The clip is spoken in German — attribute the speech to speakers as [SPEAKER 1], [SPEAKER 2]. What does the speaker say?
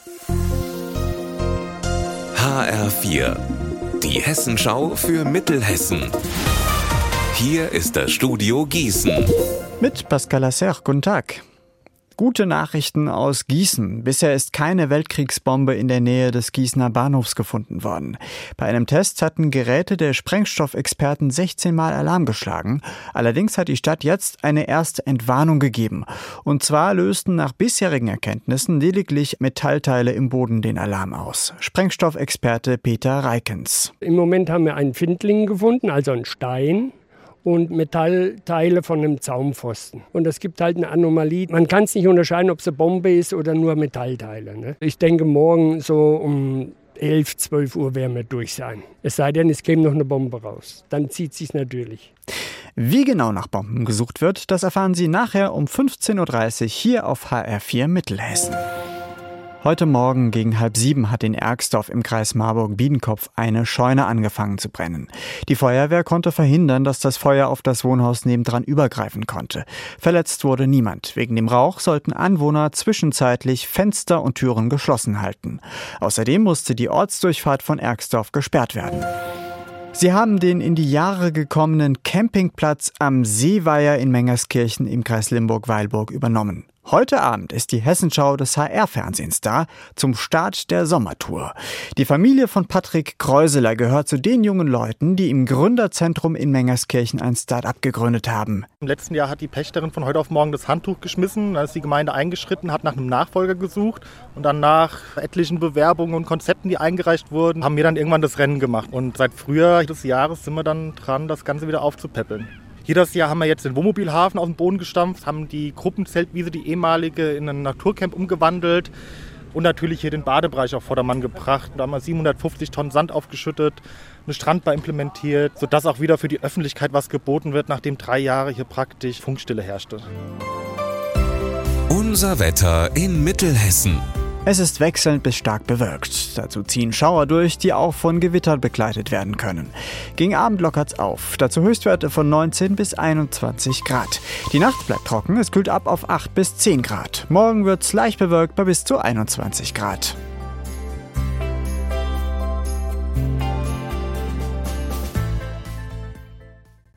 [SPEAKER 1] HR4, die Hessenschau für Mittelhessen. Hier ist das Studio Gießen.
[SPEAKER 2] Mit Pascal Lasser, guten Tag. Gute Nachrichten aus Gießen. Bisher ist keine Weltkriegsbombe in der Nähe des Gießener Bahnhofs gefunden worden. Bei einem Test hatten Geräte der Sprengstoffexperten 16 Mal Alarm geschlagen. Allerdings hat die Stadt jetzt eine erste Entwarnung gegeben. Und zwar lösten nach bisherigen Erkenntnissen lediglich Metallteile im Boden den Alarm aus. Sprengstoffexperte Peter Reikens.
[SPEAKER 3] Im Moment haben wir einen Findling gefunden, also einen Stein. Und Metallteile von einem Zaunpfosten. Und es gibt halt eine Anomalie. Man kann es nicht unterscheiden, ob es eine Bombe ist oder nur Metallteile. Ne? Ich denke, morgen so um 11, 12 Uhr werden wir durch sein. Es sei denn, es käme noch eine Bombe raus. Dann zieht es sich natürlich.
[SPEAKER 2] Wie genau nach Bomben gesucht wird, das erfahren Sie nachher um 15.30 Uhr hier auf HR4 Mittelhessen. Heute Morgen gegen 6:30 hat in Ergsdorf im Kreis Marburg-Biedenkopf eine Scheune angefangen zu brennen. Die Feuerwehr konnte verhindern, dass das Feuer auf das Wohnhaus nebendran übergreifen konnte. Verletzt wurde niemand. Wegen dem Rauch sollten Anwohner zwischenzeitlich Fenster und Türen geschlossen halten. Außerdem musste die Ortsdurchfahrt von Ergsdorf gesperrt werden. Sie haben den in die Jahre gekommenen Campingplatz am Seeweiher in Mengerskirchen im Kreis Limburg-Weilburg übernommen. Heute Abend ist die Hessenschau des HR-Fernsehens da zum Start der Sommertour. Die Familie von Patrick Kreuseler gehört zu den jungen Leuten, die im Gründerzentrum in Mengerskirchen ein Start-up gegründet haben.
[SPEAKER 4] Im letzten Jahr hat die Pächterin von heute auf morgen das Handtuch geschmissen. Da ist die Gemeinde eingeschritten, hat nach einem Nachfolger gesucht. Und dann nach etlichen Bewerbungen und Konzepten, die eingereicht wurden, haben wir dann irgendwann das Rennen gemacht. Und seit Frühjahr des Jahres sind wir dann dran, das Ganze wieder aufzupäppeln. Jedes Jahr haben wir jetzt den Wohnmobilhafen aus dem Boden gestampft, haben die Gruppenzeltwiese, die ehemalige, in ein Naturcamp umgewandelt und natürlich hier den Badebereich auf Vordermann gebracht. Da haben wir 750 Tonnen Sand aufgeschüttet, eine Strandbar implementiert, sodass auch wieder für die Öffentlichkeit was geboten wird, nachdem 3 Jahre hier praktisch Funkstille herrschte.
[SPEAKER 1] Unser Wetter in Mittelhessen.
[SPEAKER 2] Es ist wechselnd bis stark bewölkt. Dazu ziehen Schauer durch, die auch von Gewittern begleitet werden können. Gegen Abend lockert's auf. Dazu Höchstwerte von 19 bis 21 Grad. Die Nacht bleibt trocken, es kühlt ab auf 8 bis 10 Grad. Morgen wird's leicht bewölkt bei bis zu 21 Grad.